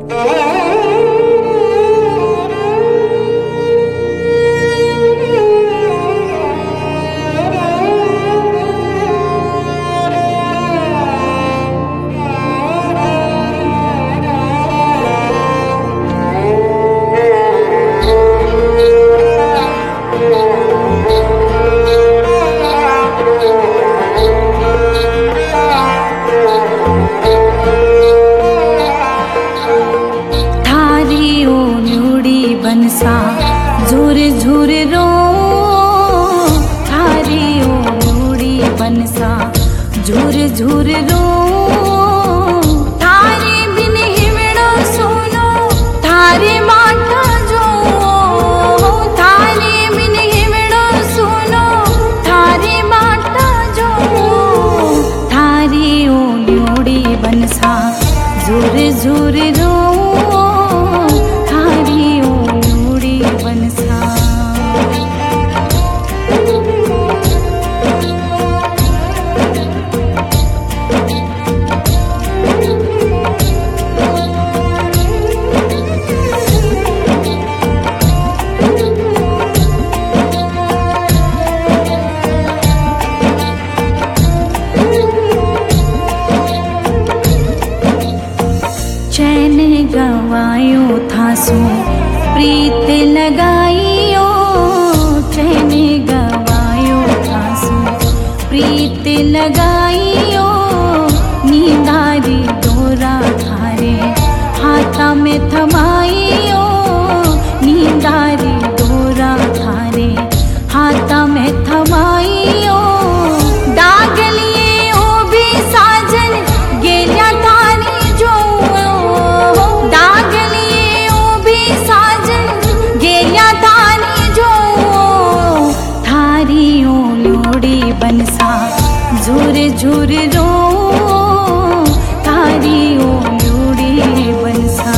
बनसा झुर झुर रो थारी ओड़ी बनसा झुर झुर रो थारे बिन हिमड़ो सोनो थारे माटा जो थारे बिन हिमड़ो सोनो थारे माटा जो थारी ओड़ी बनसा झुर झुर रो चैन गवायो थासो प्रीत लगाइयो चैन गवायो थासो प्रीत लगाइयो नींदारी डोरा थारे हाथा में थमाइयो नींदारी डोरा थारे हाथा में थमाइयो डागलिए ओ भी साजन गेलिया थारी जो बनसा झुर झुर रो थारी ओड़ी बनसा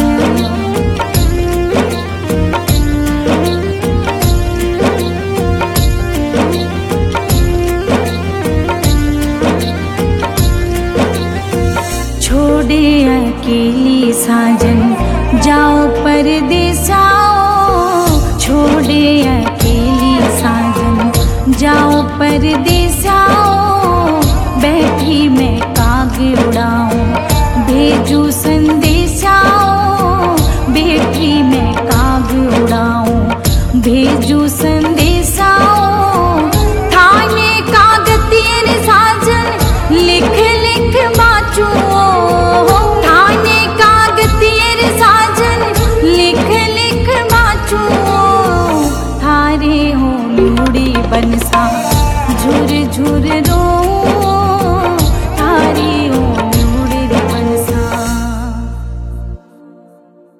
छोड़े अकेली साजन जाओ परदेसाओ छोड़े अकेली साजन जाओ परदेसाओ बैठी मैं काग उड़ाऊं भेजू संदेशाओ बैठी मैं काग उड़ाऊं भेजू संदेशाओ थाने कागतियन साजन लिख लिख बाचू थाने कागतियन साजन लिख लिख बाचू थारे हो लूड़ी बनसा झुर झुर रो